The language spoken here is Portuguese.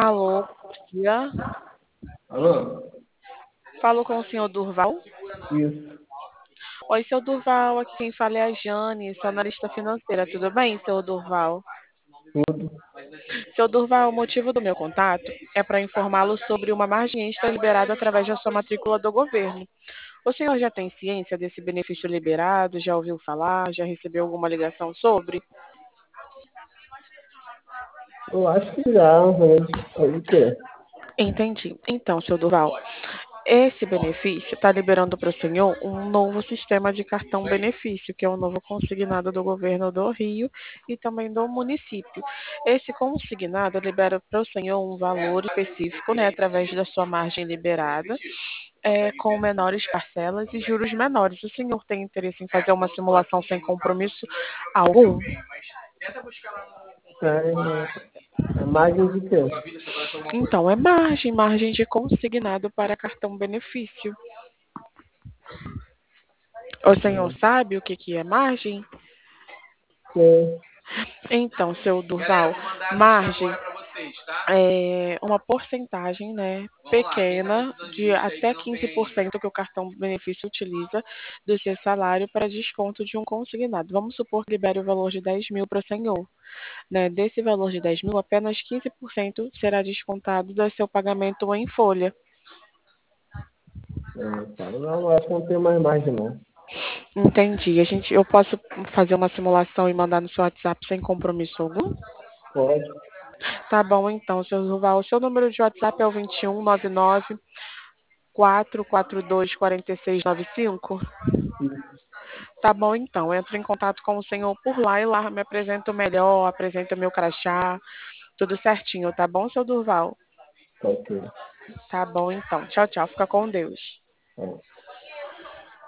Alô, bom dia. Alô? Falo com o senhor Durval. Isso, Oi, seu Durval, aqui quem fala é a Jane, sou analista financeira. Tudo bem, seu Durval? tudo. Seu Durval, o motivo do meu contato é para informá-lo sobre uma margem extra liberada através da sua matrícula do governo. O senhor já tem ciência desse benefício liberado? Já ouviu falar? Já recebeu alguma ligação sobre? Eu acho que já, mas o quê? Entendi. Então, seu Durval, esse benefício está liberando para o senhor um novo sistema de cartão benefício, que é o novo consignado do governo do Rio e também do município. Esse consignado libera para o senhor um valor específico, né, através da sua margem liberada, com menores parcelas e juros menores. O senhor tem interesse em fazer uma simulação sem compromisso algum? É margem de quê? Então, é margem de consignado para cartão benefício. O senhor É, sabe o que que é margem? sei. Então, seu Durval, margem é uma porcentagem, né, pequena, de até 15% que o cartão benefício utiliza do seu salário para desconto de um consignado. Vamos supor que libere o valor de 10 mil para o senhor. Né? Desse valor de 10 mil, apenas 15% será descontado do seu pagamento em folha. Tá. Não, acho que não tem mais margem, não. Entendi. Eu posso fazer uma simulação e mandar no seu WhatsApp sem compromisso algum? Pode. Tá bom, então, seu Durval. O seu número de WhatsApp é o 2199 442 4695? Isso. Tá bom, então. Entro em contato com o senhor por lá e lá me apresento melhor, apresento meu crachá, tudo certinho, tá bom, seu Durval? Tá ok. Tá bom, então. Tchau, tchau. Fica com Deus. Tá.